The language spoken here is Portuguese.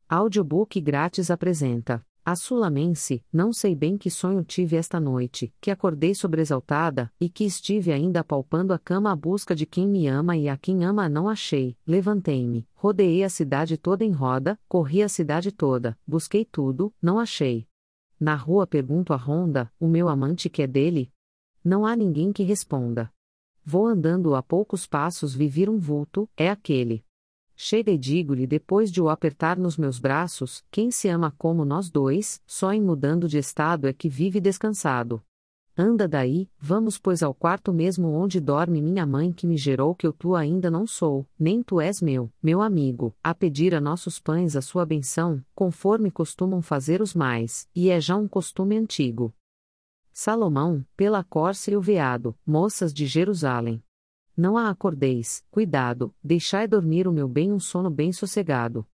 Audiobook grátis apresenta A Sulamense. Não sei bem que sonho tive esta noite, que acordei sobressaltada, e que estive ainda apalpando a cama à busca de quem me ama e a quem ama não achei. Levantei-me, rodeei a cidade toda em roda, corri a cidade toda, busquei tudo, não achei. Na rua pergunto à ronda, o meu amante que é dele? Não há ninguém que responda. Vou andando a poucos passos vi vir um vulto, é aquele. Chega e digo-lhe depois de o apertar nos meus braços, quem se ama como nós dois, só em mudando de estado é que vive descansado. Anda daí, vamos pois ao quarto mesmo onde dorme minha mãe que me gerou que eu tu ainda não sou, nem tu és meu amigo, a pedir a nossos pães a sua benção, conforme costumam fazer os mais, e é já um costume antigo. Salomão, pela corça e o veado, moças de Jerusalém. Não a acordeis, cuidado, deixai dormir o meu bem um sono bem sossegado.